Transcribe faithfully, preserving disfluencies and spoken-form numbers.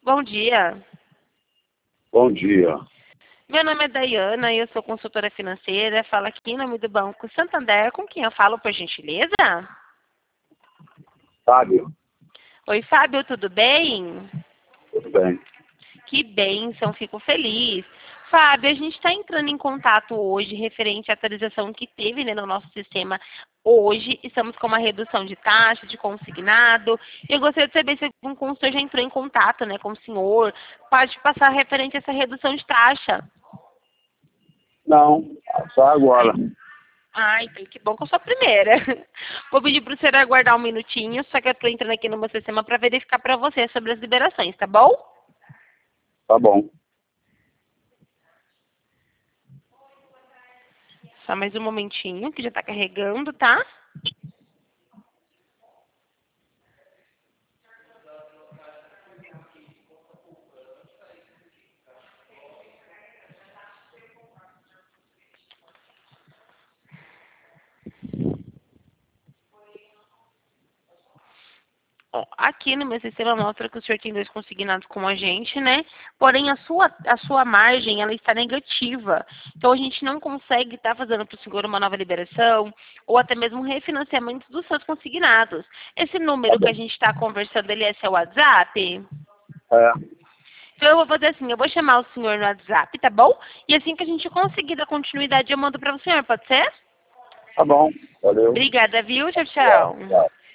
Bom dia. Bom dia. Meu nome é Dayana e eu sou consultora financeira. Falo aqui em nome do Banco Santander. Com quem eu falo, por gentileza? Fábio, Oi, Fábio, tudo bem? tudo bem? Que bênção, fico feliz. Fábio, a gente está entrando em contato hoje referente à atualização que teve, né, no nosso sistema hoje. Estamos com uma redução de taxa, de consignado. Eu gostaria de saber se algum consultor já entrou em contato, né, com o senhor. Pode passar referente a essa redução de taxa. Não, só agora. Ah, então que bom que eu sou a primeira. Vou pedir para o senhor aguardar um minutinho, só que eu estou entrando aqui no meu sistema para verificar para você sobre as liberações, tá bom? Tá bom. Só mais um momentinho, que já está carregando, tá? Ó, aqui no meu sistema mostra que o senhor tem dois consignados com a gente, né? Porém, a sua, a sua margem, ela está negativa. Então, a gente não consegue estar fazendo para o senhor uma nova liberação ou até mesmo um refinanciamento dos seus consignados. Esse número Tá que a bom. gente está conversando, ele é seu WhatsApp? É, Então, eu vou fazer assim, eu vou chamar o senhor no WhatsApp, tá bom? E assim que a gente conseguir dar continuidade, eu mando para o senhor, pode ser? tá bom. Valeu. Obrigada, viu? Tchau, Tchau, tchau. tchau.